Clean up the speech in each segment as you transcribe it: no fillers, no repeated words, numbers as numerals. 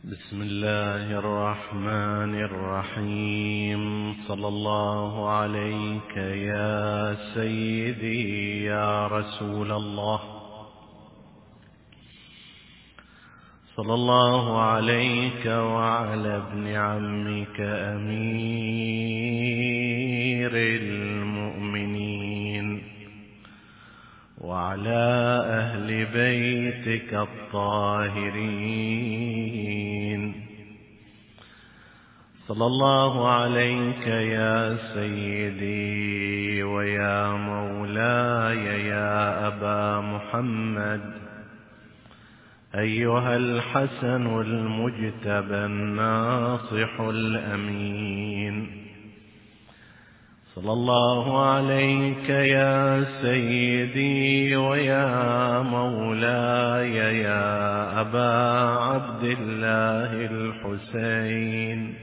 بسم الله الرحمن الرحيم. صلى الله عليك يا سيدي يا رسول الله، صلى الله عليك وعلى ابن عمك أمير المؤمنين وعلى أهل بيتك الطاهرين. صلى الله عليك يا سيدي ويا مولاي يا أبا محمد أيها الحسن المجتبى الناصح الأمين. صلى الله عليك يا سيدي ويا مولاي يا أبا عبد الله الحسين.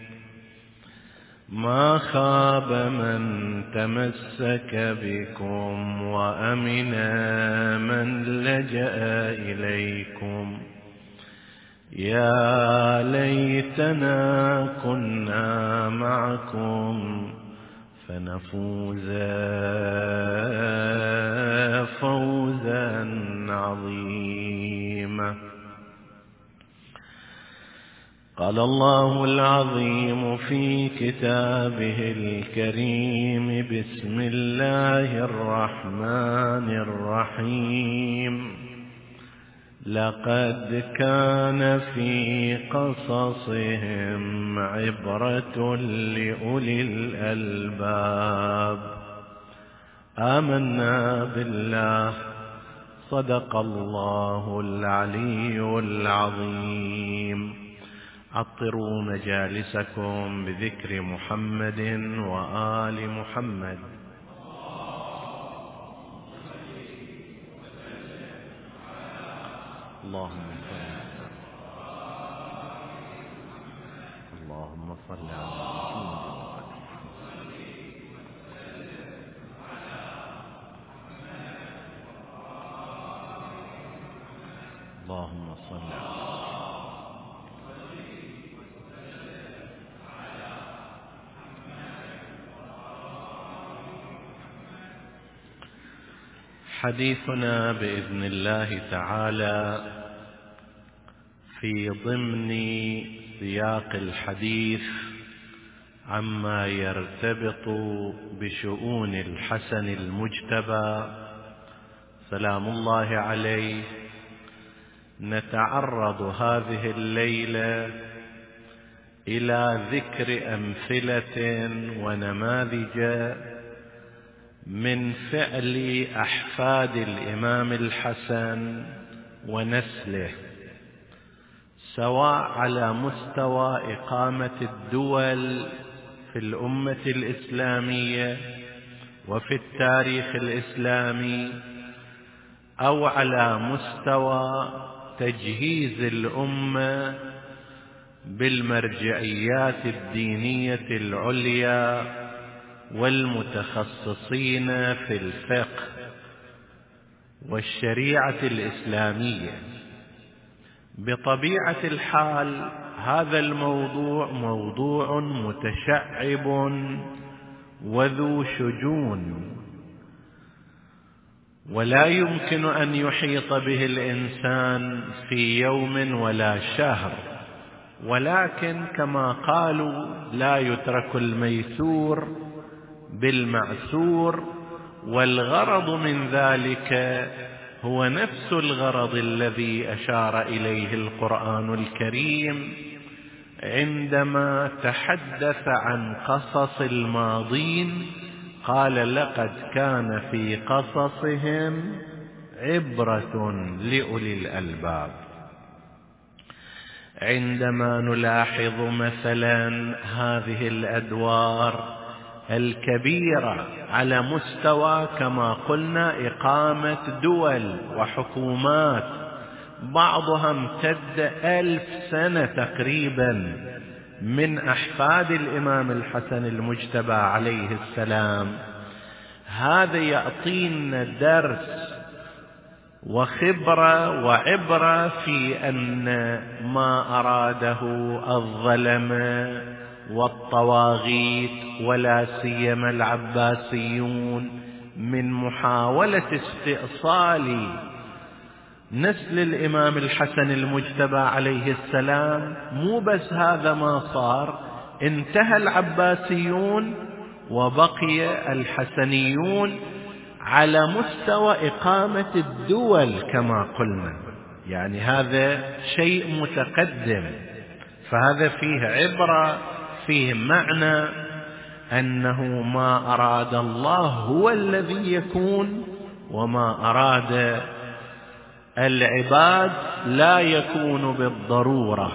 ما خاب من تمسك بكم وأمن من لجأ إليكم. يا ليتنا كنا معكم فنفوز فوزا عظيما. قال الله العظيم في كتابه الكريم: بسم الله الرحمن الرحيم. لقد كان في قصصهم عبرة لأولي الألباب. آمنا بالله. صدق الله العلي العظيم. عطروا مجالسكم بذكر محمد وآل محمد. اللهم صل على اللهم صل على حديثنا بإذن الله تعالى في ضمن سياق الحديث عما يرتبط بشؤون الحسن المجتبى سلام الله عليه. نتعرض هذه الليلة إلى ذكر أمثلة ونماذج من فعل أحفاد الإمام الحسن ونسله، سواء على مستوى إقامة الدول في الأمة الإسلامية وفي التاريخ الإسلامي، أو على مستوى تجهيز الأمة بالمرجعيات الدينية العليا والمتخصصين في الفقه والشريعة الإسلامية. بطبيعة الحال هذا الموضوع موضوع متشعب وذو شجون، ولا يمكن أن يحيط به الإنسان في يوم ولا شهر، ولكن كما قالوا: لا يترك الميسور بالمعسور. والغرض من ذلك هو نفس الغرض الذي أشار إليه القرآن الكريم عندما تحدث عن قصص الماضين. قال: لقد كان في قصصهم عبرة لأولي الألباب. عندما نلاحظ مثلا هذه الأدوار الكبيرة على مستوى كما قلنا إقامة دول وحكومات بعضها امتد 1000 سنة تقريبا من أحفاد الإمام الحسن المجتبى عليه السلام، هذا يعطينا درس وخبرة وعبرة في أن ما أراده الظلمة والطواغيت ولا سيما العباسيون من محاولة استئصال نسل الإمام الحسن المجتبى عليه السلام، مو بس هذا ما صار، انتهى العباسيون وبقي الحسنيون على مستوى إقامة الدول كما قلنا. يعني هذا شيء متقدم، فهذا فيه عبرة، فيه معنى أنه ما أراد الله هو الذي يكون، وما أراد العباد لا يكون بالضرورة.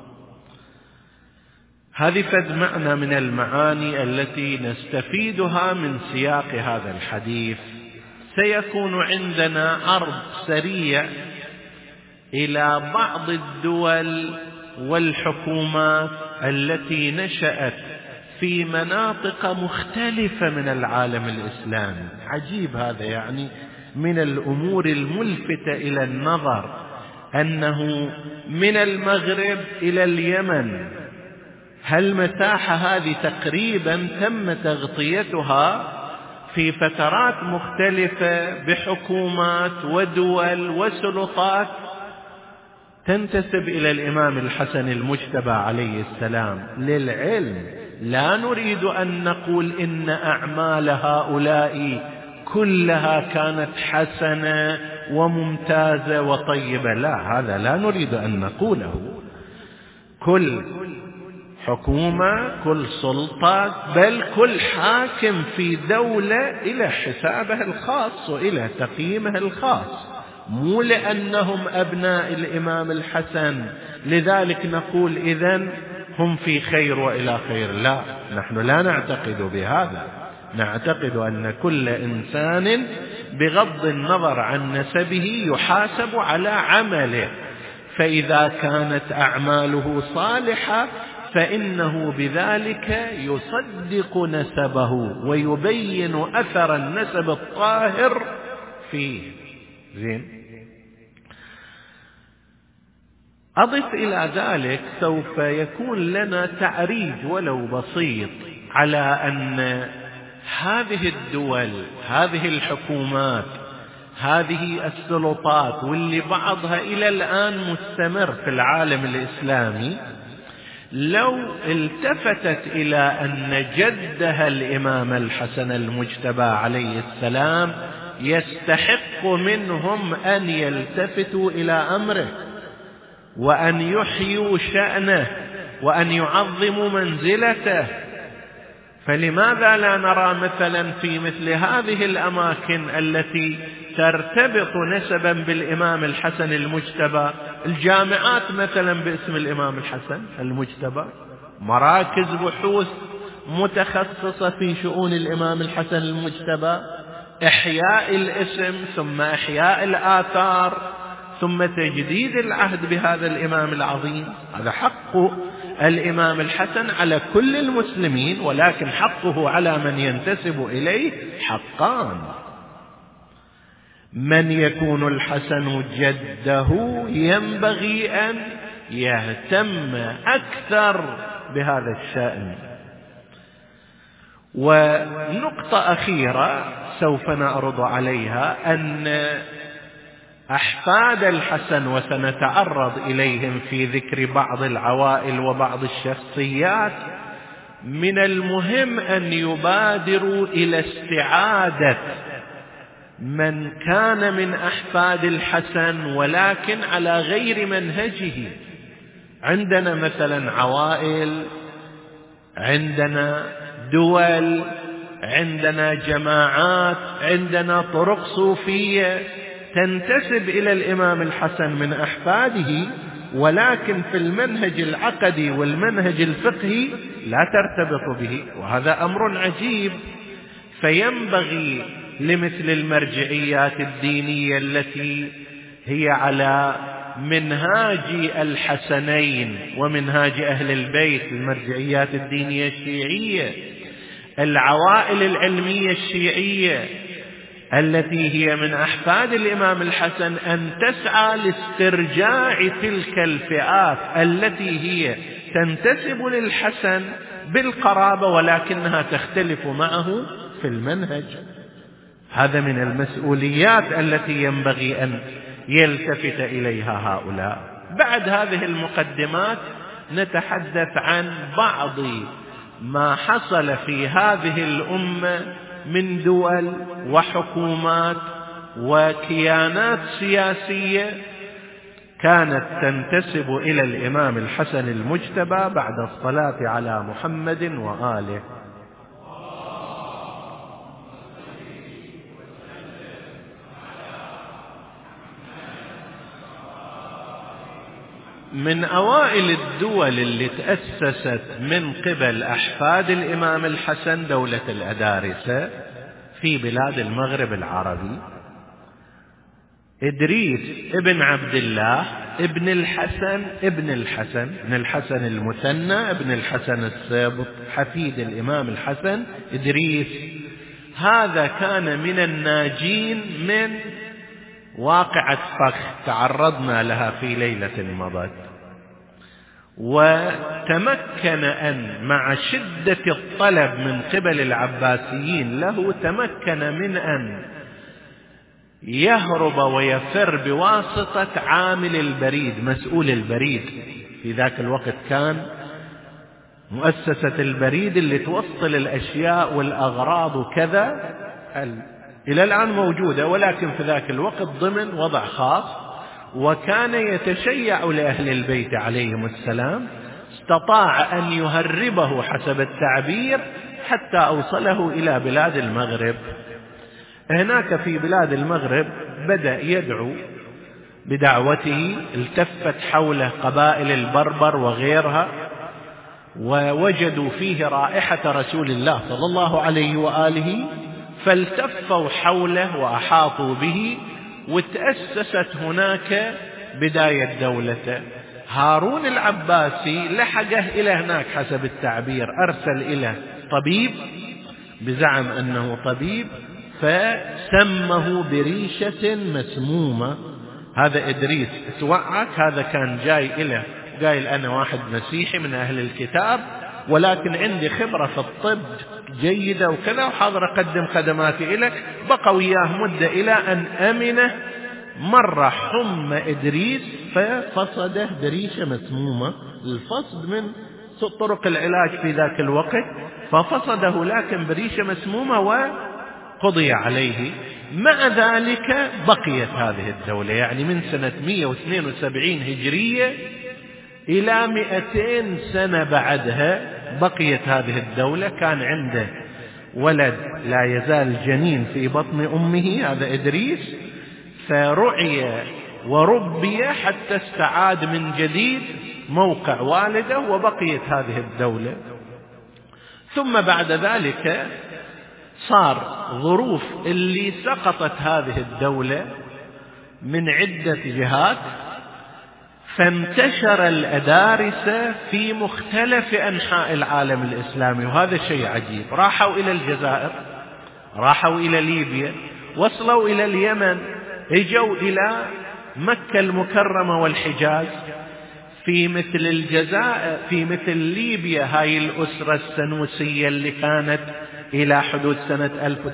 هذه فد معنى من المعاني التي نستفيدها من سياق هذا الحديث. سيكون عندنا عرض سريع إلى بعض الدول والحكومات التي نشأت في مناطق مختلفة من العالم الإسلامي. عجيب هذا، يعني من الأمور الملفتة إلى النظر أنه من المغرب إلى اليمن هالمساحة هذه تقريبا تم تغطيتها في فترات مختلفة بحكومات ودول وسلطات تنتسب إلى الإمام الحسن المجتبى عليه السلام. للعلم لا نريد أن نقول إن أعمال هؤلاء كلها كانت حسنة وممتازة وطيبة، لا، هذا لا نريد أن نقوله. كل حكومة، كل سلطة، بل كل حاكم في دولة إلى حسابه الخاص وإلى تقييمه الخاص، مو لأنهم أبناء الإمام الحسن لذلك نقول إذن هم في خير وإلى خير. لا، نحن لا نعتقد بهذا. نعتقد أن كل إنسان بغض النظر عن نسبه يحاسب على عمله، فإذا كانت أعماله صالحة فإنه بذلك يصدق نسبه ويبين أثر النسب الطاهر فيه. زين، أضف إلى ذلك سوف يكون لنا تعريج ولو بسيط على أن هذه الدول، هذه الحكومات، هذه السلطات، واللي بعضها إلى الآن مستمر في العالم الإسلامي، لو التفتت إلى أن جدها الإمام الحسن المجتبى عليه السلام يستحق منهم أن يلتفتوا إلى أمره وأن يحيوا شأنه وأن يعظموا منزلته، فلماذا لا نرى مثلا في مثل هذه الأماكن التي ترتبط نسبا بالإمام الحسن المجتبى الجامعات مثلا باسم الإمام الحسن المجتبى، مراكز بحوث متخصصة في شؤون الإمام الحسن المجتبى، إحياء الاسم ثم إحياء الآثار ثم تجديد العهد بهذا الإمام العظيم. هذا حق الإمام الحسن على كل المسلمين، ولكن حقه على من ينتسب إليه حقان. من يكون الحسن جده ينبغي أن يهتم أكثر بهذا الشأن. ونقطة أخيرة سوف نعرض عليها أن أحفاد الحسن، وسنتعرض إليهم في ذكر بعض العوائل وبعض الشخصيات، من المهم أن يبادروا إلى استعادة من كان من أحفاد الحسن ولكن على غير منهجه. عندنا مثلا عوائل، عندنا دول، عندنا جماعات، عندنا طرق صوفية تنتسب إلى الإمام الحسن من أحفاده، ولكن في المنهج العقدي والمنهج الفقهي لا ترتبط به، وهذا أمر عجيب. فينبغي لمثل المرجعيات الدينية التي هي على منهاج الحسنين ومنهاج أهل البيت، المرجعيات الدينية الشيعية، العوائل العلمية الشيعية، التي هي من أحفاد الإمام الحسن أن تسعى لاسترجاع تلك الفئات التي هي تنتسب للحسن بالقرابة ولكنها تختلف معه في المنهج. هذا من المسؤوليات التي ينبغي أن يلتفت إليها هؤلاء. بعد هذه المقدمات نتحدث عن بعض ما حصل في هذه الأمة من دول وحكومات وكيانات سياسية كانت تنتسب إلى الإمام الحسن المجتبى بعد الصلاة على محمد وآله. من أوائل الدول اللي تأسست من قبل أحفاد الإمام الحسن دولة الأدارسة في بلاد المغرب العربي. إدريس ابن عبد الله ابن الحسن المثنى ابن الحسن السابق حفيد الإمام الحسن إدريس، هذا كان من الناجين من واقعة فخ تعرضنا لها في ليلة مضت، وتمكن أن مع شدة الطلب من قبل العباسيين له تمكن من أن يهرب ويفر بواسطة عامل البريد مسؤول البريد. في ذاك الوقت كان مؤسسة البريد اللي توصل الأشياء والأغراض وكذا إلى الآن موجودة، ولكن في ذاك الوقت ضمن وضع خاص، وكان يتشيع لأهل البيت عليهم السلام. استطاع أن يهربه حسب التعبير حتى أوصله إلى بلاد المغرب. هناك في بلاد المغرب بدأ يدعو بدعوته، التفت حوله قبائل البربر وغيرها، ووجدوا فيه رائحة رسول الله صلى الله عليه وآله، فالتفوا حوله وأحاطوا به، وتأسست هناك بداية دولته. هارون العباسي لحقه إلى هناك حسب التعبير، أرسل إلى طبيب بزعم أنه طبيب، فسمه بريشة مسمومة. هذا إدريس توعك، هذا كان جاي إلى قايل أنا واحد مسيحي من أهل الكتاب، ولكن عندي خبرة في الطب جيدة وكذا، وحاضر أقدم خدماتي إليك. بقى وياه مدة إلى أن أمنه. مرة حم إدريس ففصده بريشة مسمومة، الفصد من طرق العلاج في ذاك الوقت، ففصده لكن بريشة مسمومة وقضي عليه. مع ذلك بقيت هذه الدولة، يعني من سنة 172 هجرية إلى 200 سنة بعدها بقيت هذه الدولة. كان عنده ولد لا يزال جنين في بطن أمه، هذا إدريس، فرعي وربي حتى استعاد من جديد موقع والده، وبقيت هذه الدولة. ثم بعد ذلك صار ظروف اللي سقطت هذه الدولة من عدة جهات، فانتشر الأدارسة في مختلف أنحاء العالم الإسلامي، وهذا شيء عجيب. راحوا إلى الجزائر، راحوا إلى ليبيا، وصلوا إلى اليمن، اجوا إلى مكة المكرمة والحجاز. في مثل الجزائر، في مثل ليبيا، هاي الأسرة السنوسية اللي كانت إلى حدود سنة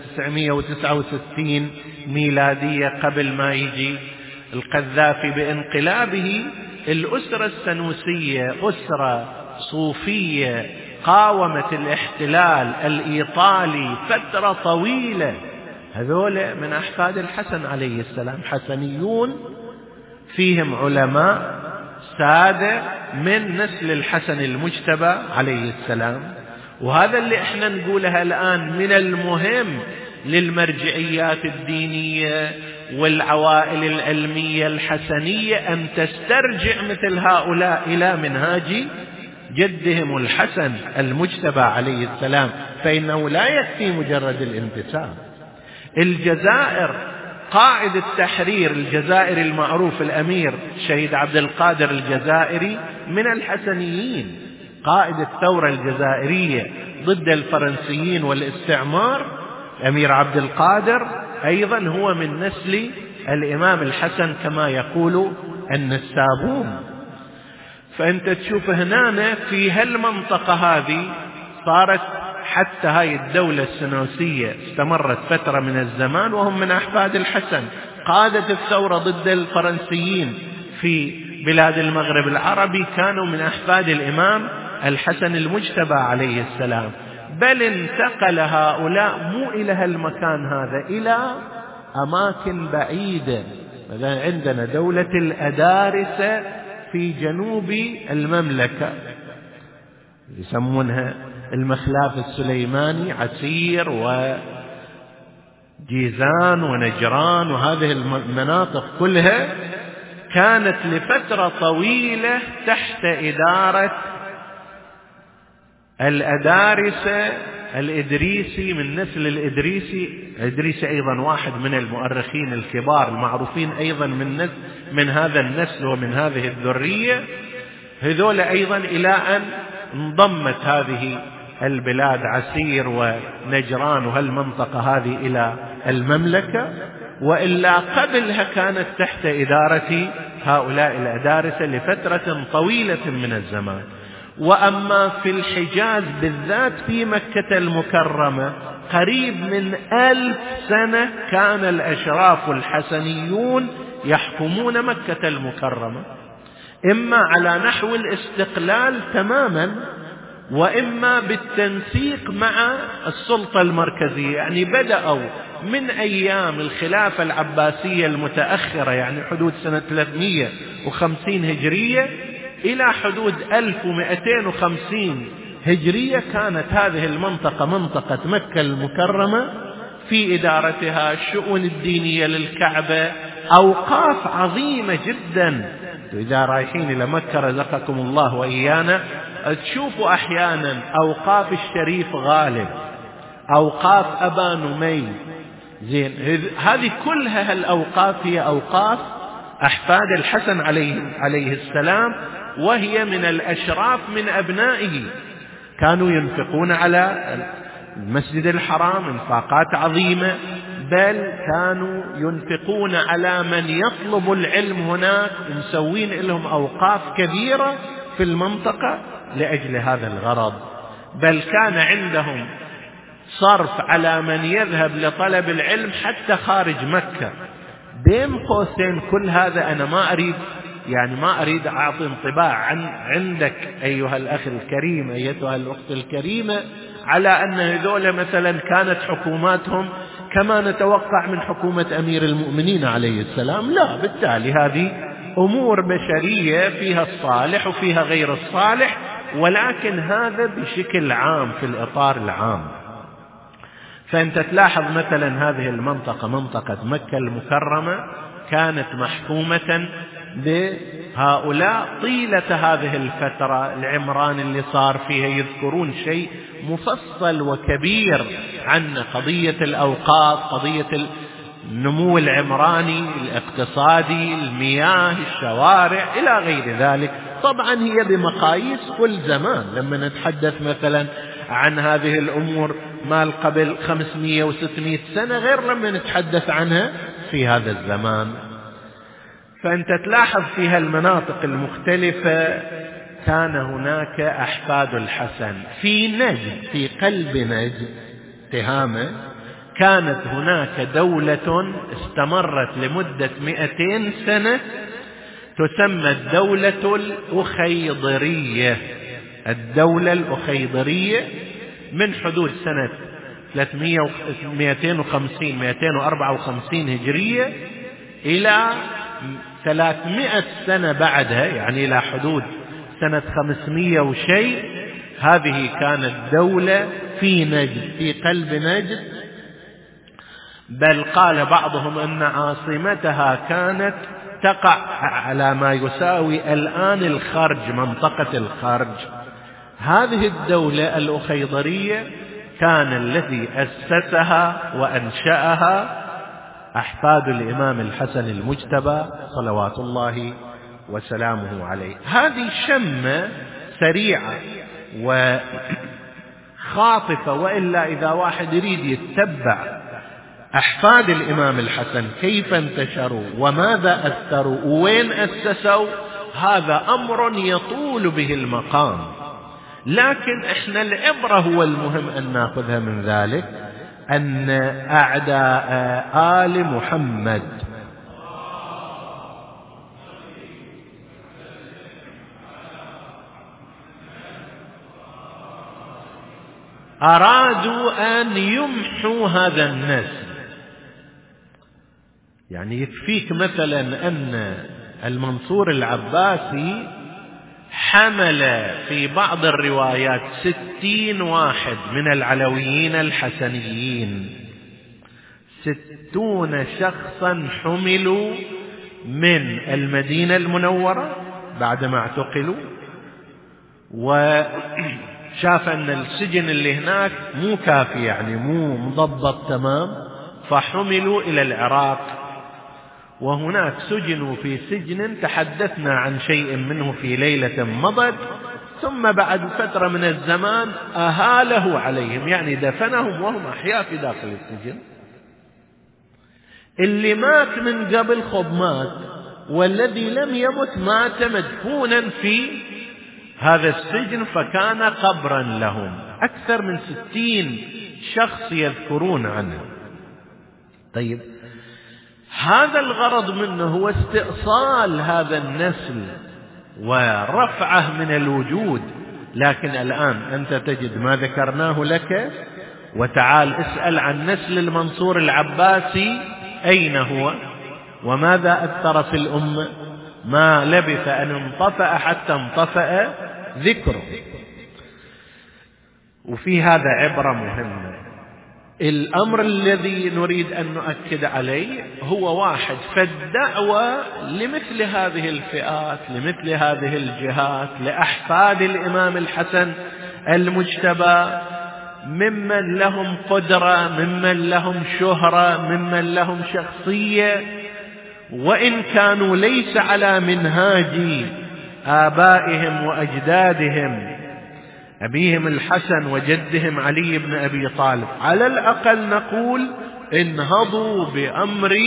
1969 ميلادية قبل ما يجي القذافي بانقلابه. الأسرة السنوسية أسرة صوفية قاومت الاحتلال الإيطالي فترة طويلة. هذول من أحفاد الحسن عليه السلام، حسنيون، فيهم علماء سادة من نسل الحسن المجتبى عليه السلام. وهذا اللي احنا نقولها الآن من المهم للمرجعيات الدينية والعوائل العلمية الحسنية أن تسترجع مثل هؤلاء إلى منهاج جدهم الحسن المجتبى عليه السلام، فإنه لا يكفي مجرد الانتساب. الجزائر، قائد التحرير الجزائري المعروف الأمير شهيد عبد القادر الجزائري من الحسنيين، قائد الثورة الجزائرية ضد الفرنسيين والاستعمار. أمير عبد القادر أيضا هو من نسل الإمام الحسن كما يقول النسابون. فأنت تشوف هنا في هالمنطقة هذه صارت حتى هاي الدولة السنوسية استمرت فترة من الزمان وهم من أحفاد الحسن، قادة الثورة ضد الفرنسيين في بلاد المغرب العربي كانوا من أحفاد الإمام الحسن المجتبى عليه السلام، بل انتقل هؤلاء مو إلى هالمكان هذا، إلى أماكن بعيدة. مثلا عندنا دولة الأدارسة في جنوب المملكة يسمونها المخلاف السليماني، عسير وجيزان ونجران، وهذه المناطق كلها كانت لفترة طويلة تحت إدارة الأدارسة الإدريسي من نسل الإدريسي أيضا واحد من المؤرخين الكبار المعروفين أيضا من هذا النسل ومن هذه الذرية. هذول أيضا إلى أن انضمت هذه البلاد عسير ونجران وهالمنطقة هذه إلى المملكة، وإلا قبلها كانت تحت إدارة هؤلاء الأدارسة لفترة طويلة من الزمان. وأما في الحجاز بالذات في مكة المكرمة قريب من 1000 سنة كان الأشراف الحسنيون يحكمون مكة المكرمة، إما على نحو الاستقلال تماما وإما بالتنسيق مع السلطة المركزية. يعني بدأوا من أيام الخلافة العباسية المتأخرة، يعني حدود سنة 350 هجرية إلى حدود 1250 هجرية كانت هذه المنطقة منطقة مكة المكرمة في إدارتها الشؤون الدينية للكعبة، أوقاف عظيمة جدا. إذا رايحين إلى مكة رزقكم الله وإيانا تشوفوا أحيانا أوقاف الشريف غالب، أوقاف أبا نمي، زين، هذه كلها الأوقاف هي أوقاف أحفاد الحسن عليه السلام، وهي من الأشراف من أبنائه، كانوا ينفقون على المسجد الحرام انفاقات عظيمة، بل كانوا ينفقون على من يطلب العلم هناك، ومسوين لهم أوقاف كبيرة في المنطقة لأجل هذا الغرض. بل كان عندهم صرف على من يذهب لطلب العلم حتى خارج مكة. بين قوسين كل هذا أنا ما أريد أعطي انطباع عندك أيها الأخ الكريم أيتها الأخت الكريمة على أن هذول مثلا كانت حكوماتهم كما نتوقع من حكومة أمير المؤمنين عليه السلام، لا، بالتالي هذه أمور بشرية فيها الصالح وفيها غير الصالح، ولكن هذا بشكل عام في الإطار العام. فأنت تلاحظ مثلا هذه المنطقة منطقة مكة المكرمة كانت محكومة بهؤلاء طيلة هذه الفترة. العمران اللي صار فيها يذكرون شيء مفصل وكبير عن قضية الأوقاف، قضية النمو العمراني الاقتصادي، المياه، الشوارع إلى غير ذلك. طبعا هي بمقاييس كل زمان، لما نتحدث مثلا عن هذه الأمور ما قبل 500 و600 سنة غير لما نتحدث عنها في هذا الزمان. فأنت تلاحظ في هالمناطق المختلفة كان هناك أحفاد الحسن. في نجد، في قلب نجد تهامة، كانت هناك دولة استمرت لمدة 200 سنة تسمى الدولة الأخيضرية. الدولة الأخيضرية من حدود سنة 254 هجرية إلى 300 سنة بعدها، يعني إلى حدود سنة 500 وشيء. هذه كانت دولة في نجد، في قلب نجد، بل قال بعضهم أن عاصمتها كانت تقع على ما يساوي الآن الخرج، منطقة الخرج. هذه الدولة الأخيضرية كان الذي أسسها وأنشأها أحفاد الإمام الحسن المجتبى صلوات الله وسلامه عليه. هذه شمة سريعة وخاطفة، وإلا إذا واحد يريد يتبع أحفاد الإمام الحسن كيف انتشروا وماذا أثروا ووين أسسوا، هذا أمر يطول به المقام، لكن إحنا العبرة هو المهم أن نأخذها من ذلك، أن أعداء آل محمد أرادوا أن يمحوا هذا النسل. يعني يكفيك مثلا أن المنصور العباسي حمل في بعض الروايات 60 واحد من العلويين الحسنيين، 60 شخصا حملوا من المدينة المنورة بعدما اعتقلوا، وشاف أن السجن اللي هناك مو كافي، يعني مو مضبط تمام، فحملوا إلى العراق، وهناك سجنوا في سجن تحدثنا عن شيء منه في ليلة مضت، ثم بعد فترة من الزمان أهاله عليهم، يعني دفنهم وهم أحياء في داخل السجن. اللي مات من قبل خب مات، والذي لم يمت مات مدفونا في هذا السجن، فكان قبرا لهم. أكثر من 60 شخص يذكرون عنه. طيب، هذا الغرض منه هو استئصال هذا النسل ورفعه من الوجود. لكن الآن أنت تجد ما ذكرناه لك، وتعال اسأل عن نسل المنصور العباسي أين هو وماذا أثر في الأمة، ما لبث أن انطفأ حتى انطفأ ذكره. وفي هذا عبرة مهمة. الأمر الذي نريد أن نؤكد عليه هو واحد، فالدعوة لمثل هذه الفئات، لمثل هذه الجهات، لأحفاد الإمام الحسن المجتبى، ممن لهم قدرة، ممن لهم شهرة، ممن لهم شخصية، وإن كانوا ليس على منهاج آبائهم وأجدادهم، أبيهم الحسن وجدهم علي بن أبي طالب، على الأقل نقول انهضوا بأمر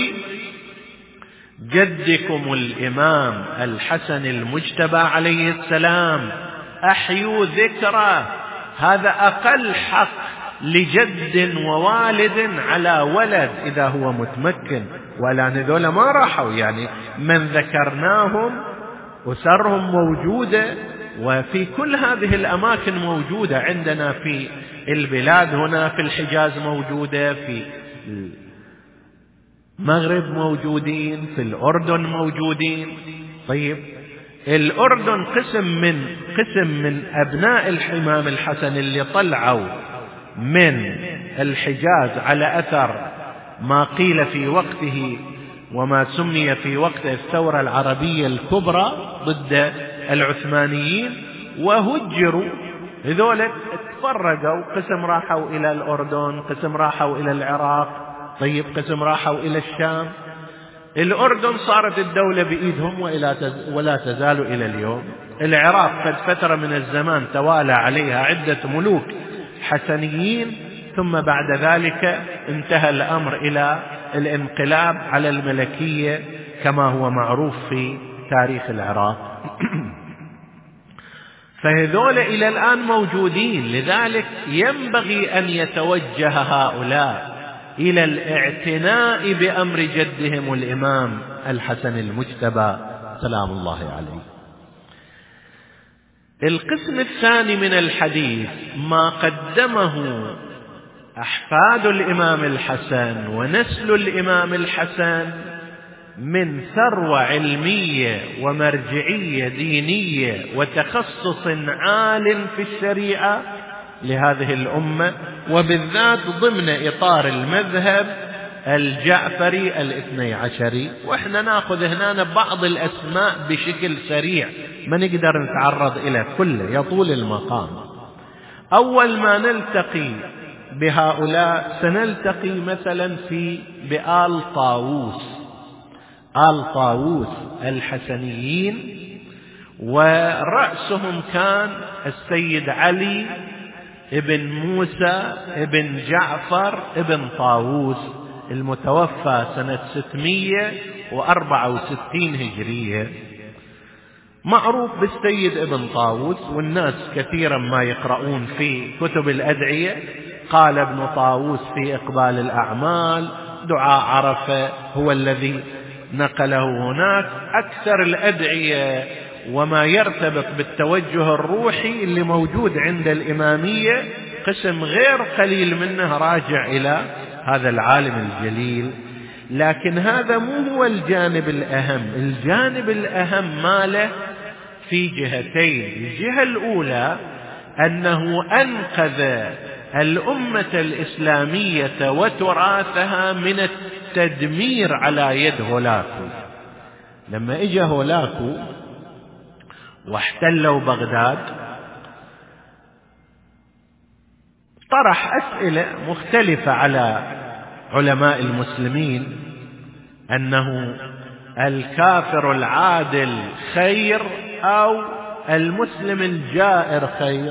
جدكم الإمام الحسن المجتبى عليه السلام، أحيوا ذكره. هذا أقل حق لجد ووالد على ولد إذا هو متمكن، ولا نذول ما راحوا، يعني من ذكرناهم أسرهم موجودة، وفي كل هذه الأماكن موجودة عندنا في البلاد، هنا في الحجاز موجودة، في المغرب موجودين، في الأردن موجودين. طيب، الأردن قسم من أبناء الإمام الحسن اللي طلعوا من الحجاز على أثر ما قيل في وقته وما سمي في وقته الثورة العربية الكبرى ضد العثمانيين، وهجروا. هذول تفرقوا، قسم راحوا إلى الأردن، قسم راحوا إلى العراق، طيب قسم راحوا إلى الشام. الأردن صارت الدولة بإيدهم ولا تزال إلى اليوم. العراق قد فترة من الزمان توالى عليها عدة ملوك حسنيين، ثم بعد ذلك انتهى الأمر إلى الانقلاب على الملكية كما هو معروف في تاريخ العراق. فهذول إلى الآن موجودين، لذلك ينبغي أن يتوجه هؤلاء إلى الاعتناء بأمر جدهم الإمام الحسن المجتبى سلام الله عليه. القسم الثاني من الحديث ما قدمه أحفاد الإمام الحسن ونسل الإمام الحسن من ثروة علمية ومرجعية دينية وتخصص عال في الشريعة لهذه الأمة، وبالذات ضمن إطار المذهب الجعفري الاثني عشري. وإحنا نأخذ هنا بعض الأسماء بشكل سريع، ما نقدر نتعرض إلى كله يطول المقام. أول ما نلتقي بهؤلاء سنلتقي مثلا بآل طاووس، آل طاووس الحسنيين، ورأسهم كان السيد علي ابن موسى ابن جعفر ابن طاووس المتوفى سنة 664 هجرية، معروف بالسيد ابن طاووس، والناس كثيرا ما يقرؤون في كتب الأدعية قال ابن طاووس في إقبال الأعمال دعاء عرفة هو الذي نقله هناك. أكثر الأدعية وما يرتبط بالتوجه الروحي اللي موجود عند الإمامية قسم غير قليل منه راجع إلى هذا العالم الجليل، لكن هذا مو هو الجانب الأهم. الجانب الأهم ماله في جهتين. الجهة الأولى أنه أنقذ الأمة الإسلامية وتراثها من التدمير على يد هولاكو. لما إجا هولاكو واحتلوا بغداد طرح أسئلة مختلفة على علماء المسلمين، أنه الكافر العادل خير أو المسلم الجائر خير،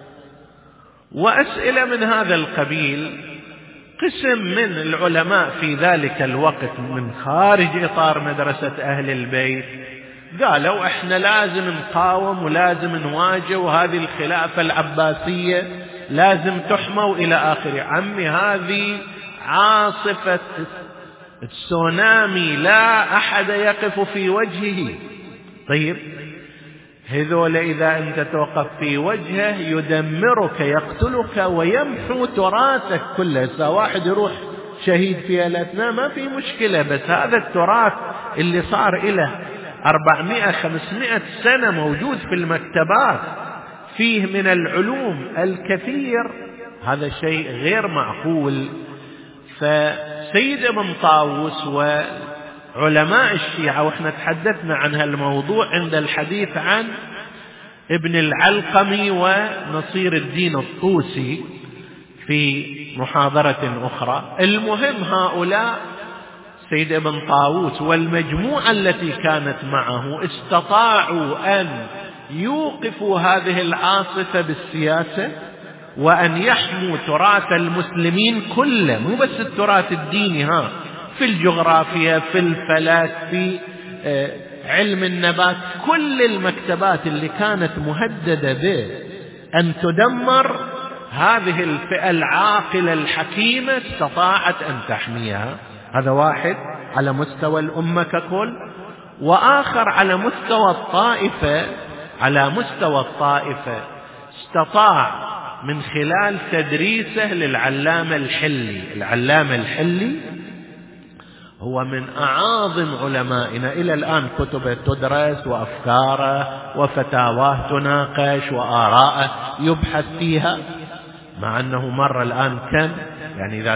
وأسئلة من هذا القبيل. قسم من العلماء في ذلك الوقت من خارج إطار مدرسة أهل البيت قالوا إحنا لازم نقاوم ولازم نواجه، وهذه الخلافة العباسية لازم تحموا إلى آخره. عمي هذه عاصفة التسونامي لا أحد يقف في وجهه. طيب هذول إذا أنت توقف في وجهه يدمرك يقتلك ويمحو تراثك كله. واحد يروح شهيد في الأثناء ما في مشكلة، بس هذا التراث اللي صار إلى 400-500 سنة موجود في المكتبات فيه من العلوم الكثير، هذا شيء غير معقول. فسيد ابن طاووس وعلماء الشيعة، واحنا تحدثنا عن هالموضوع عند الحديث عن ابن العلقمي ونصير الدين الطوسي في محاضرة أخرى. المهم هؤلاء سيد ابن طاووس والمجموعة التي كانت معه استطاعوا أن يوقفوا هذه العاصفة بالسياسة، وأن يحموا تراث المسلمين كله، مو بس التراث الديني، في الجغرافيا، في الفلك، في علم النبات، كل المكتبات اللي كانت مهددة بأن تدمر، هذه الفئة العاقلة الحكيمة استطاعت أن تحميها. هذا واحد على مستوى الأمة ككل. وآخر على مستوى الطائفة، استطاع من خلال تدريسه للعلامة الحلي. العلامة الحلي هو من أعاظم علمائنا إلى الآن، كتبه تدرس وأفكاره وفتاواه تناقش وآراءه يبحث فيها، مع أنه مر الآن كم يعني إذا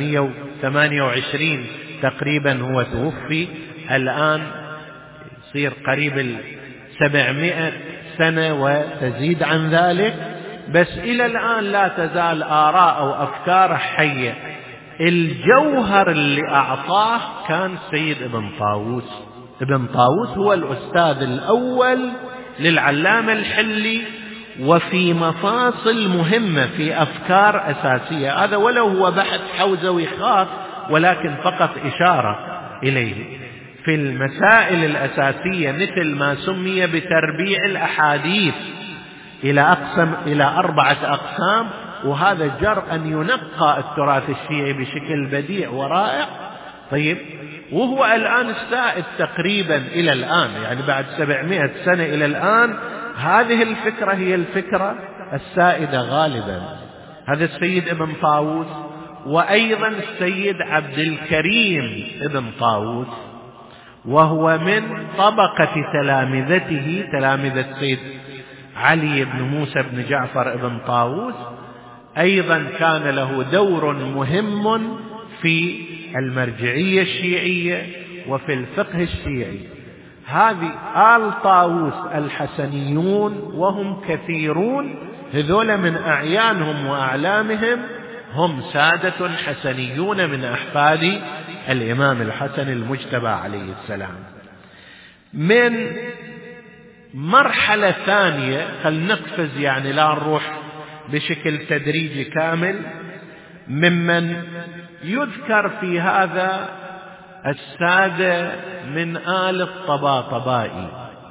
728 تقريبا هو توفي، الآن يصير قريب 700 سنة وتزيد عن ذلك، بس إلى الآن لا تزال آراء أو أفكار حية. الجوهر اللي أعطاه كان سيد ابن طاووس. ابن طاووس هو الأستاذ الأول للعلامة الحلي، وفي مفاصل مهمة في أفكار أساسية. هذا ولو هو بحث حوزوي خاص، ولكن فقط إشارة إليه في المسائل الأساسية، مثل ما سمي بتربيع الأحاديث إلى 4 أقسام، وهذا جر أن ينقى التراث الشيعي بشكل بديع ورائع. طيب وهو الآن السائد تقريبا إلى الآن، يعني بعد 700 سنة إلى الآن هذه الفكرة هي الفكرة السائدة غالبا. هذا السيد ابن طاووس، وأيضا السيد عبد الكريم ابن طاووس، وهو من طبقة تلامذته، تلامذة السيد علي بن موسى بن جعفر ابن طاووس. أيضا كان له دور مهم في المرجعية الشيعية وفي الفقه الشيعي. هذه آل طاووس الحسنيون وهم كثيرون، هذول من أعيانهم وأعلامهم هم سادة حسنيون من أحفاد الإمام الحسن المجتبى عليه السلام. من مرحلة ثانية، خل نقفز يعني لا نروح بشكل تدريجي كامل. ممن يذكر في هذا السادة من آل الطباطبائي.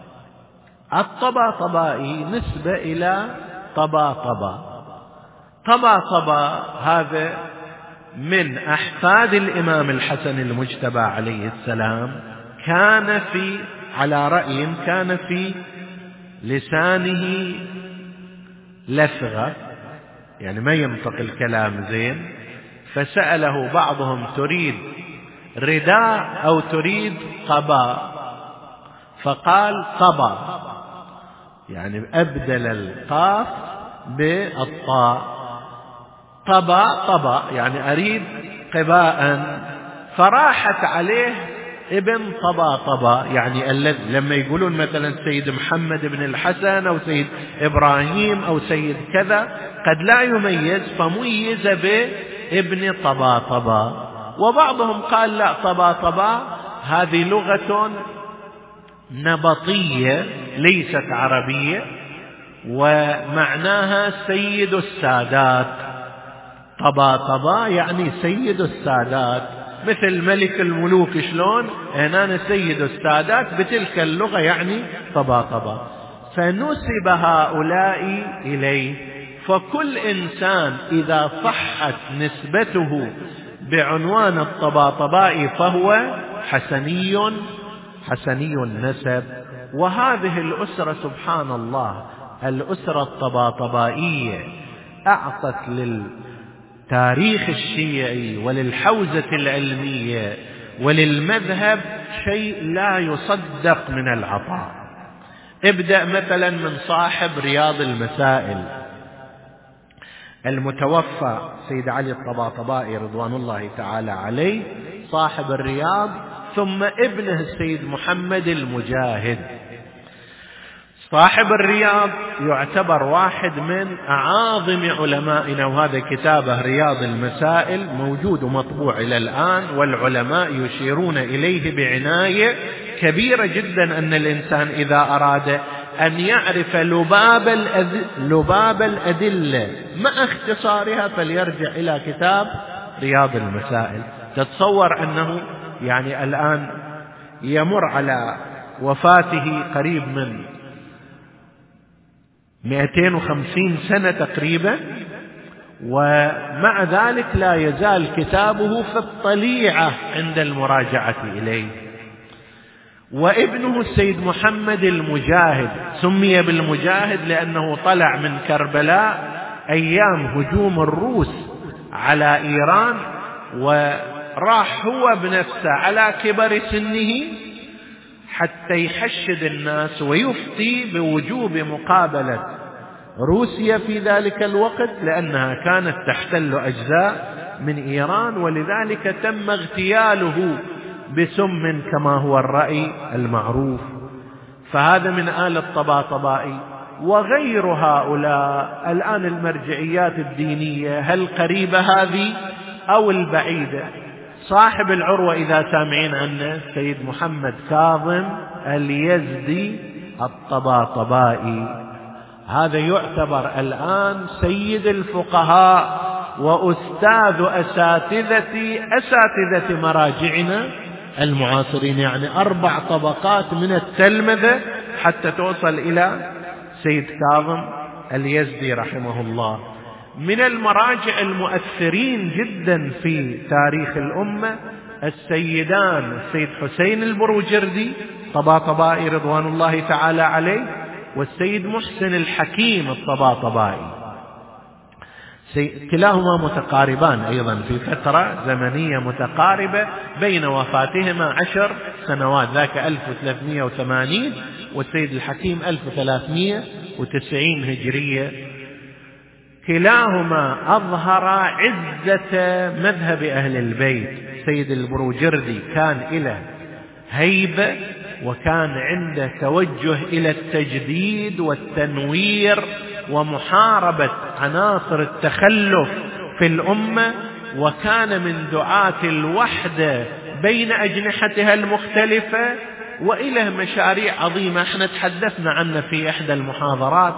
الطباطبائي نسبة إلى طباطبة. طباطبة هذا من أحفاد الإمام الحسن المجتبى عليه السلام، كان على رأي كان في لسانه لثغة، يعني ما ينطق الكلام زين، فسأله بعضهم تريد رداء أو تريد قباء؟ فقال قبا، يعني أبدل القاف بالطاء، طبا يعني أريد قباء. فراحت عليه ابن طبا، يعني الذي لما يقولون مثلا سيد محمد بن الحسن أو سيد إبراهيم أو سيد كذا قد لا يميز، فميز بابن طبا. وبعضهم قال لا، طبا هذه لغة نبطية ليست عربية، ومعناها سيد السادات. طبا يعني سيد السادات، مثل ملك الملوك شلون هنا سيد السادات، بتلك اللغة يعني طبا. فنسب هؤلاء إليه. فكل إنسان إذا صحت نسبته بعنوان الطباطبائي فهو حسني النسب. وهذه الأسرة سبحان الله، الأسرة الطباطبائية أعطت للتاريخ الشيعي وللحوزة العلمية وللمذهب شيء لا يصدق من العطاء. ابدأ مثلا من صاحب رياض المسائل المتوفى سيد علي الطباطبائي رضوان الله تعالى عليه، صاحب الرياض، ثم ابنه السيد محمد المجاهد. صاحب الرياض يعتبر واحد من أعاظم علمائنا، وهذا كتابه رياض المسائل موجود ومطبوع إلى الآن، والعلماء يشيرون إليه بعناية كبيرة جدا أن الإنسان إذا أراد أن يعرف لباب الأدلة مع اختصارها فليرجع إلى كتاب رياض المسائل. تتصور أنه يعني الآن يمر على وفاته قريب من 250 سنة تقريبا، ومع ذلك لا يزال كتابه في الطليعة عند المراجعة إليه. وابنه السيد محمد المجاهد سمي بالمجاهد لأنه طلع من كربلاء أيام هجوم الروس على إيران، وراح هو بنفسه على كبر سنه حتى يحشد الناس ويفتي بوجوب مقابلة روسيا في ذلك الوقت، لأنها كانت تحتل أجزاء من إيران، ولذلك تم اغتياله بسم كما هو الرأي المعروف. فهذا من آل الطباطبائي. وغير هؤلاء الآن المرجعيات الدينية، هل قريبة هذه أو البعيدة؟ صاحب العروة إذا سامعين عنه سيد محمد كاظم اليزدي الطباطبائي، هذا يعتبر الآن سيد الفقهاء وأستاذ أساتذة مراجعنا المعاصرين، يعني 4 طبقات من التلمذة حتى توصل إلى سيد كاظم اليزدي رحمه الله. من المراجع المؤثرين جدا في تاريخ الأمة السيدان السيد حسين البروجردي طباطبائي رضوان الله تعالى عليه، والسيد محسن الحكيم الطباطبائي، كلاهما متقاربان أيضا في فترة زمنية متقاربة بين وفاتهما 10 سنوات، ذاك 1380 والسيد الحكيم 1390 هجرية. كلاهما أظهر عزة مذهب أهل البيت. سيد البروجردي كان له هيبة، وكان عنده توجه إلى التجديد والتنوير ومحاربة عناصر التخلف في الأمة، وكان من دعاة الوحدة بين أجنحتها المختلفة، وإله مشاريع عظيمة احنا تحدثنا عنه في إحدى المحاضرات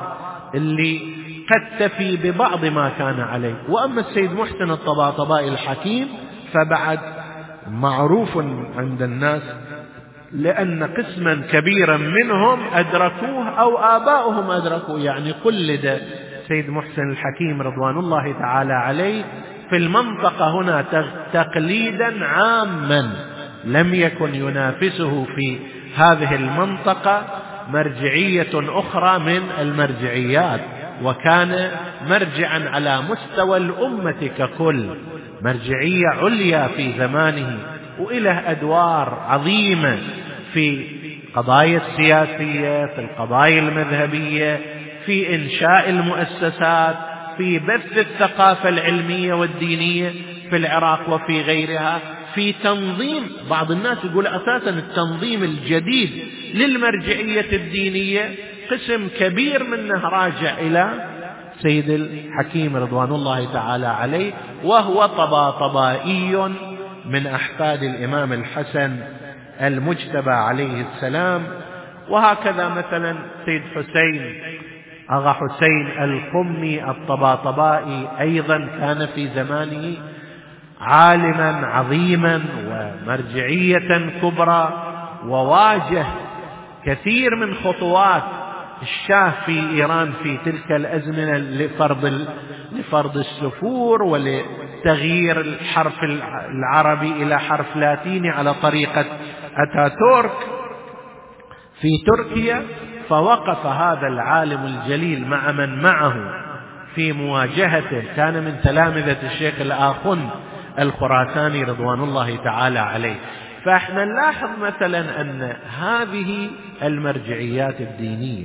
اللي قد تفي ببعض ما كان عليه. وأما السيد محسن الطباطبائي الحكيم فبعد معروف عند الناس، لأن قسما كبيرا منهم أدركوه أو آباؤهم أدركوه، يعني قلد سيد محسن الحكيم رضوان الله تعالى عليه في المنطقة هنا تقليدا عاما، لم يكن ينافسه في هذه المنطقة مرجعية أخرى من المرجعيات، وكان مرجعا على مستوى الأمة ككل، مرجعية عليا في زمانه، وإله أدوار عظيمة في القضايا السياسية، في القضايا المذهبية، في إنشاء المؤسسات، في بث الثقافة العلمية والدينية في العراق وفي غيرها، في تنظيم. بعض الناس يقول أساسا التنظيم الجديد للمرجعية الدينية قسم كبير منه راجع إلى سيد الحكيم رضوان الله تعالى عليه، وهو طباطبائي من أحفاد الإمام الحسن المجتبى عليه السلام. وهكذا مثلا سيد حسين أغا حسين القمي الطباطبائي أيضا كان في زمانه عالما عظيما ومرجعية كبرى، وواجه كثير من خطوات الشاه في إيران في تلك الأزمنة لفرض السفور ولتغيير الحرف العربي إلى حرف لاتيني على طريقة أتاتورك في تركيا. فوقف هذا العالم الجليل مع من معه في مواجهته، كان من تلامذة الشيخ الآخوند الخراساني رضوان الله تعالى عليه. فإحنا نلاحظ مثلا أن هذه المرجعيات الدينية،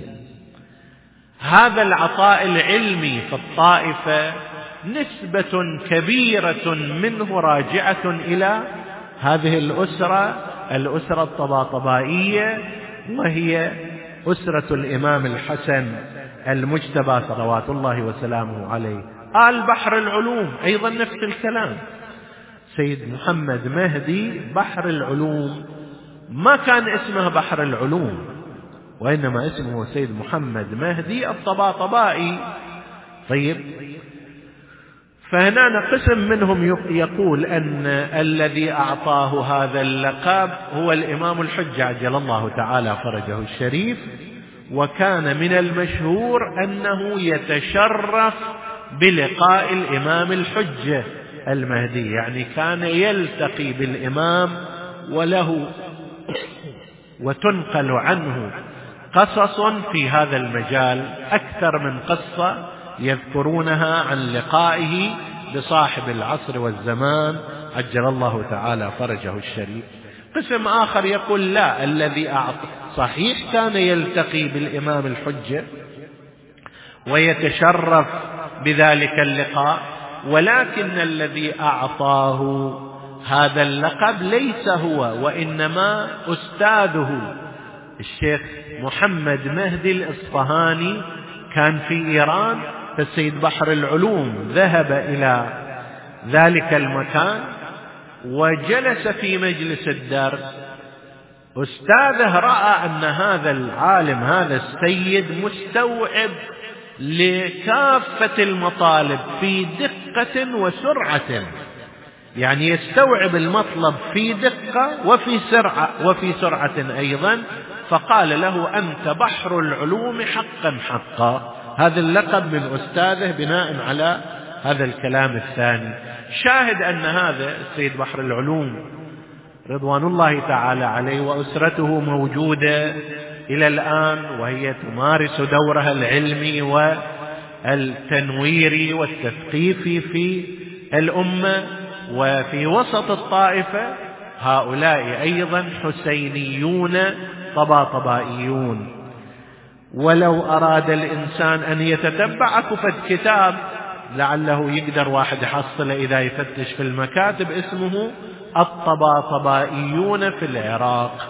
هذا العطاء العلمي في الطائفة نسبة كبيرة منه راجعة إلى هذه الأسرة الطباطبائية، وهي أسرة الإمام الحسن المجتبى صلوات الله وسلامه عليه. آل بحر العلوم أيضا نفس الكلام، سيد محمد مهدي بحر العلوم ما كان اسمه بحر العلوم، وإنما اسمه سيد محمد مهدي الطباطبائي. طيب، فهنا قسم منهم يقول أن الذي أعطاه هذا اللقب هو الإمام الحجة عجل الله تعالى فرجه الشريف، وكان من المشهور أنه يتشرف بلقاء الإمام الحجة المهدي، يعني كان يلتقي بالإمام وله وتنقل عنه قصص في هذا المجال، أكثر من قصة يذكرونها عن لقائه بصاحب العصر والزمان عجل الله تعالى فرجه الشريف. قسم آخر يقول لا، الذي صحيح كان يلتقي بالإمام الحجة ويتشرف بذلك اللقاء، ولكن الذي أعطاه هذا اللقب ليس هو، وإنما أستاذه الشيخ محمد مهدي الإصفهاني، كان في إيران. فالسيد بحر العلوم ذهب إلى ذلك المكان وجلس في مجلس الدرس. أستاذه رأى أن هذا العالم هذا السيد مستوعب لكافة المطالب في دقة وسرعة، يعني يستوعب المطلب في دقة وفي سرعة أيضا. فقال له أنت بحر العلوم حقا حقا. هذا اللقب من أستاذه بناء على هذا الكلام الثاني. شاهد أن هذا السيد بحر العلوم رضوان الله تعالى عليه وأسرته موجودة إلى الآن، وهي تمارس دورها العلمي والتنويري والتثقيفي في الأمة وفي وسط الطائفة. هؤلاء أيضا حسينيون طباطبائيون. ولو أراد الإنسان أن يتتبع كفة كتاب لعله يقدر واحد يحصل إذا يفتش في المكاتب، اسمه الطباطبائيون في العراق.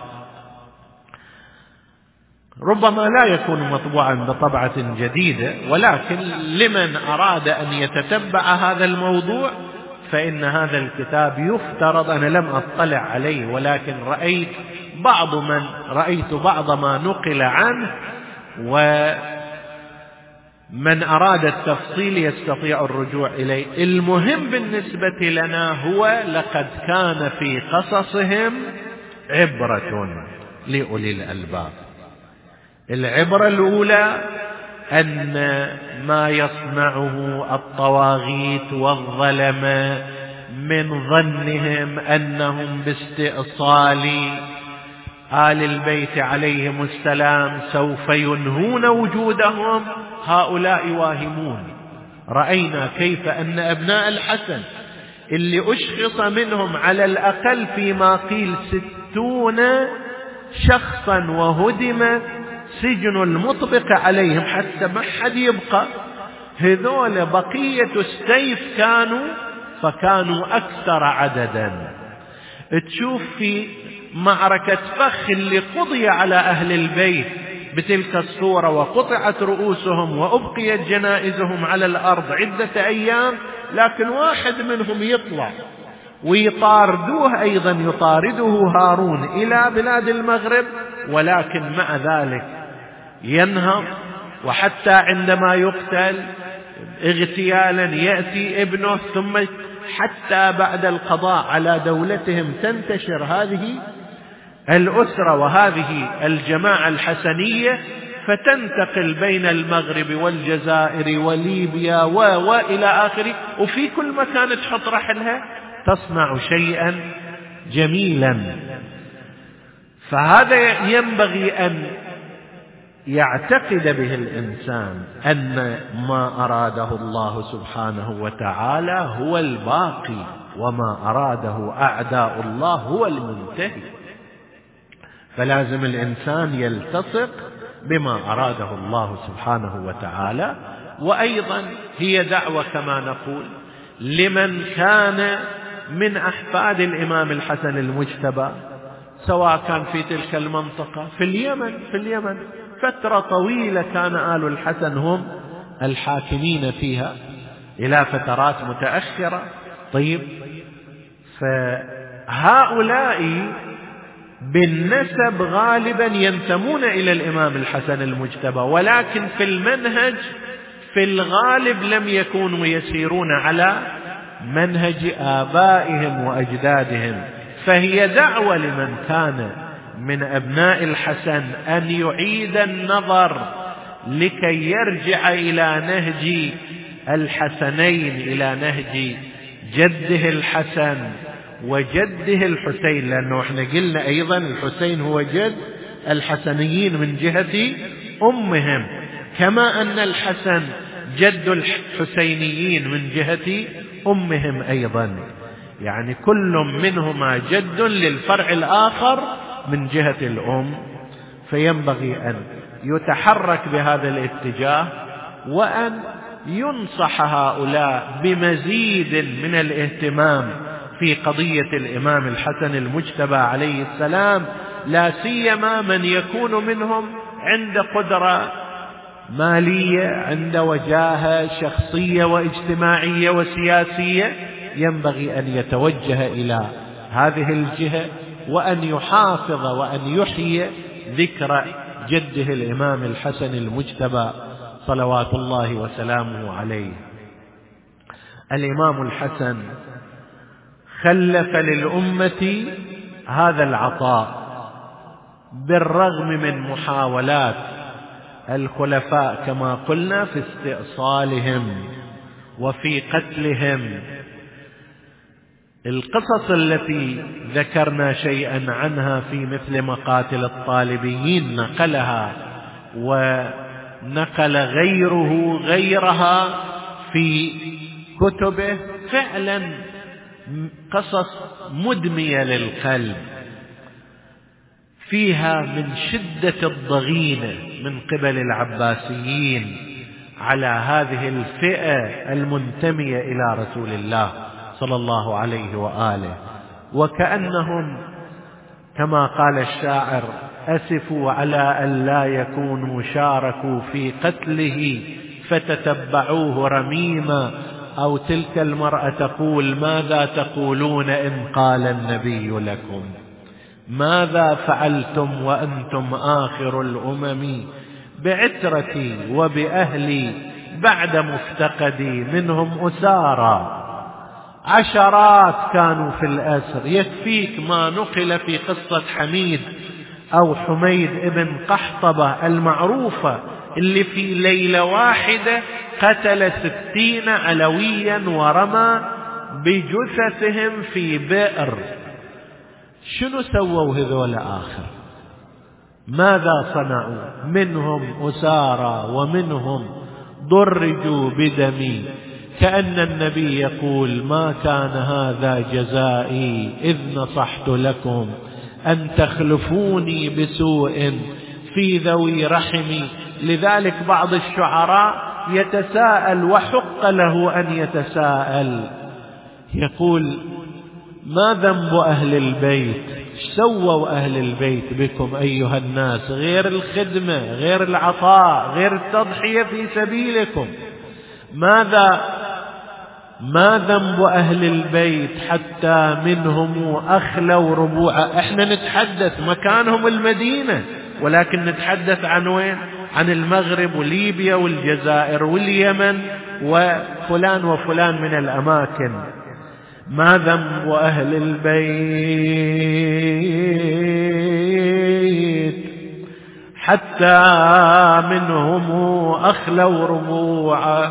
ربما لا يكون مطبوعا بطبعة جديدة، ولكن لمن أراد أن يتتبع هذا الموضوع فإن هذا الكتاب يفترض، أنا لم أطلع عليه ولكن رأيت بعض ما نقل عنه، من أراد التفصيل يستطيع الرجوع إليه. المهم بالنسبة لنا هو لقد كان في قصصهم عبرة لأولي الألباب. العبرة الأولى أن ما يصنعه الطواغيت والظلمة من ظنهم أنهم باستئصال آل البيت عليهم السلام سوف ينهون وجودهم، هؤلاء واهمون. رأينا كيف أن أبناء الحسن اللي أشخص منهم على الأقل فيما قيل 60 شخصا وهدم سجن المطبق عليهم حتى ما حد يبقى، هذول بقية السيف فكانوا أكثر عددا. تشوف في معركة فخ اللي قضي على أهل البيت بتلك الصورة وقطعت رؤوسهم وأبقيت جنائزهم على الأرض عدة أيام، لكن واحد منهم يطلع ويطاردوه، أيضا يطارده هارون إلى بلاد المغرب، ولكن مع ذلك ينهض. وحتى عندما يقتل اغتيالا يأتي ابنه، ثم حتى بعد القضاء على دولتهم تنتشر هذه الأسرة وهذه الجماعة الحسنية، فتنتقل بين المغرب والجزائر وليبيا وإلى آخره، وفي كل مكان تحط رحلها تصنع شيئا جميلا. فهذا ينبغي أن يعتقد به الإنسان أن ما أراده الله سبحانه وتعالى هو الباقي، وما أراده أعداء الله هو المنتهي. فلازم الإنسان يلتصق بما أراده الله سبحانه وتعالى. وأيضا هي دعوة كما نقول لمن كان من أحفاد الإمام الحسن المجتبى، سواء كان في تلك المنطقة في اليمن فترة طويلة كان آل الحسن هم الحاكمين فيها إلى فترات متأخرة. طيب، فهؤلاء بالنسب غالبا ينتمون إلى الإمام الحسن المجتبى، ولكن في المنهج في الغالب لم يكونوا يسيرون على منهج آبائهم وأجدادهم. فهي دعوة لمن كان من أبناء الحسن أن يعيد النظر لكي يرجع إلى نهج الحسنين، إلى نهج جده الحسن وجده الحسين، لأنه احنا قلنا أيضا الحسين هو جد الحسنيين من جهة أمهم، كما أن الحسن جد الحسينيين من جهة أمهم أيضا، يعني كل منهما جد للفرع الآخر من جهة الأم. فينبغي أن يتحرك بهذا الاتجاه، وأن ينصح هؤلاء بمزيد من الاهتمام في قضية الإمام الحسن المجتبى عليه السلام، لا سيما من يكون منهم عند قدرة مالية، عند وجاهة شخصية واجتماعية وسياسية، ينبغي أن يتوجه إلى هذه الجهة، وأن يحافظ وأن يحيي ذكر جده الإمام الحسن المجتبى صلوات الله وسلامه عليه. الإمام الحسن خلف للأمة هذا العطاء بالرغم من محاولات الخلفاء كما قلنا في استئصالهم وفي قتلهم. القصص التي ذكرنا شيئا عنها في مثل مقاتل الطالبيين نقلها، ونقل غيرها في كتبه، فعلا قصص مدمية للقلب، فيها من شدة الضغينة من قبل العباسيين على هذه الفئة المنتمية إلى رسول الله صلى الله عليه وآله، وكأنهم كما قال الشاعر: أسفوا على أن لا يكونوا شاركوا في قتله فتتبعوه رميما، أو تلك المرأة تقول: ماذا تقولون إن قال النبي لكم؟ ماذا فعلتم وأنتم آخر الأمم؟ بعترتي وبأهلي بعد مفتقدي، منهم أسارى، عشرات كانوا في الأسر. يكفيك ما نقل في قصة حميد أو حميد ابن قحطبة المعروفة، اللي في ليلة واحدة قتل 60 علويا ورمى بجثثهم في بئر. شنو سووا هذول آخر؟ ماذا صنعوا؟ منهم أسارى ومنهم ضرجوا بدمي. كأن النبي يقول: ما كان هذا جزائي إذ نصحت لكم أن تخلفوني بسوء في ذوي رحمي. لذلك بعض الشعراء يتساءل، وحق له أن يتساءل، يقول: ما ذنب أهل البيت؟ سووا أهل البيت بكم أيها الناس غير الخدمة، غير العطاء، غير التضحية في سبيلكم؟ ما ذنب أهل البيت حتى منهم أخلوا ربوعا؟ احنا نتحدث مكانهم المدينة، ولكن نتحدث عن وين؟ عن المغرب وليبيا والجزائر واليمن وفلان وفلان من الأماكن. ما ذنب أهل البيت حتى منهم أخلوا ربوعا،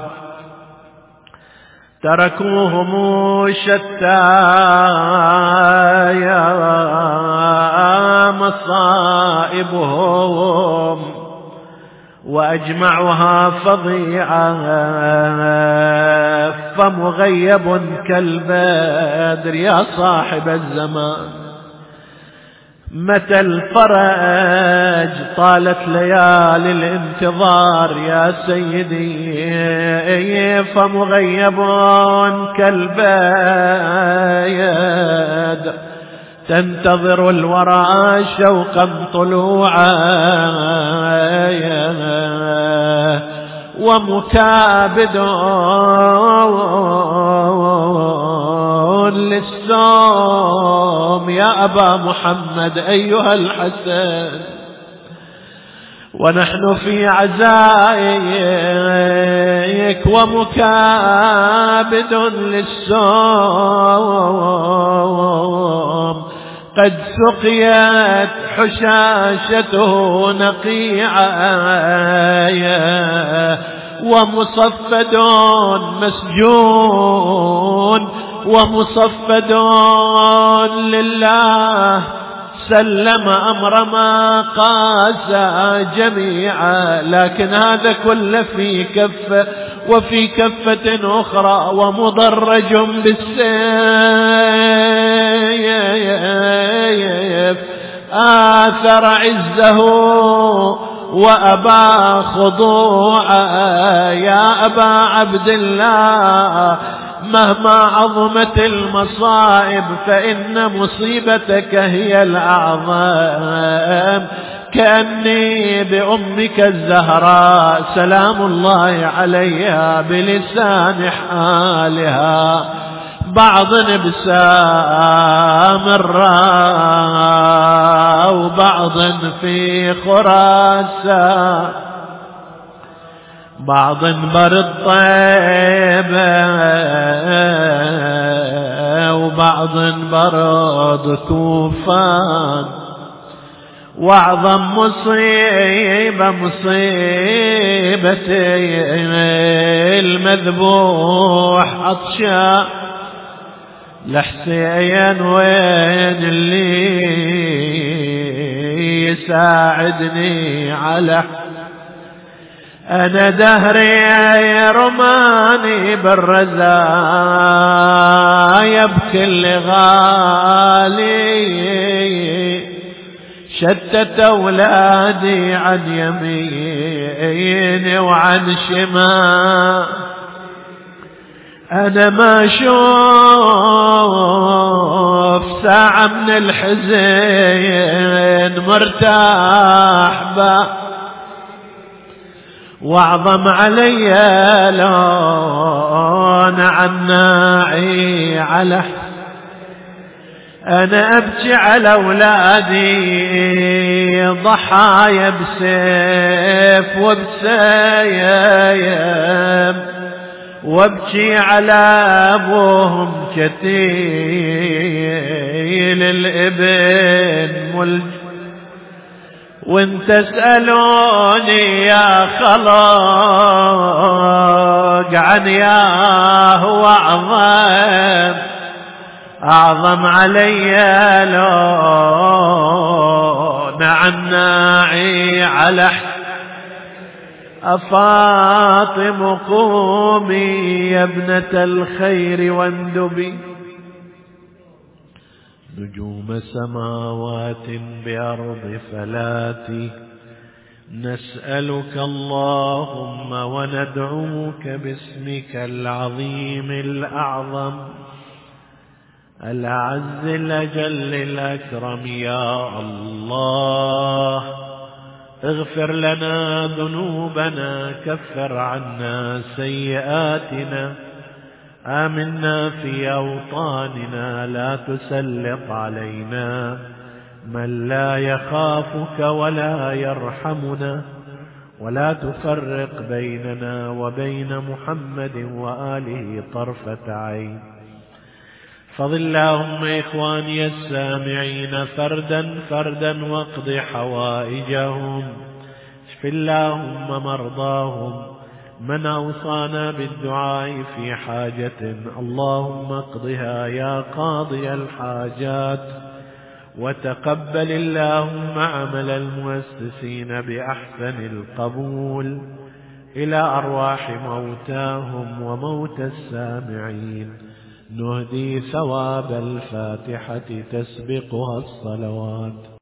تركوهم شتى يا مصائبهم، وأجمعها فظيعة فمغيب كالبدر. يا صاحب الزمان متى الفرج؟ طالت ليالي الانتظار يا سيدي، فمغيب كالبدر تنتظر الورى شوقا طلوعا، ومكابد للسوم يا أبا محمد أيها الحسن، ونحن في عزائك، ومكابد للسوم قد سقيت حشاشته نقيعا، ومصفد مسجون، ومصفد لله سلم أمر ما قاسى جميعا. لكن هذا كله في كفة، وفي كفة أخرى ومضرج بالسيف آثر عزه وأبى خضوعا. يا أبا عبد الله مهما عظمت المصائب فإن مصيبتك هي الأعظم. كأني بأمك الزهراء سلام الله عليها بلسان حالها، بعض بسام الراء وبعض في خراسان، بعض برد طيبة وبعض برد كوفان. واعظم مصيبة مصيبتي المذبوح عطشان لحسين، وين اللي يساعدني على أنا دهري رماني بالرزايا بكل غالي، شتت أولادي عن يمين وعن شمال. أنا ما أشوف ساعة من الحزن مرتاح با، واعظم علي لون عناعي على أنا أبكي على أولادي ضحايا بسيف وبسيف، وابكي على أبوهم كتيل الابن وان تسألوني يا خلق عن يا هو أعظم علي لون عن ناعي على أفاطم قومي يا ابنة الخير واندبي. نجوم سماوات بأرض فلاتي نسألك اللهم وندعوك باسمك العظيم الأعظم الأعز الأجل الأكرم. يا الله اغفر لنا ذنوبنا، كفر عنا سيئاتنا، آمنا في أوطاننا، لا تسلط علينا من لا يخافك ولا يرحمنا، ولا تفرق بيننا وبين محمد وآله طرفة عين. فضل اللهم إخواني السامعين فردا فردا واقض حوائجهم، اشف اللهم مرضاهم، من أوصانا بالدعاء في حاجة اللهم اقضها يا قاضي الحاجات، وتقبل اللهم عمل المؤسسين بأحسن القبول إلى أرواح موتاهم وموتى السامعين. نهدي ثواب الفاتحة تسبقها الصلوات.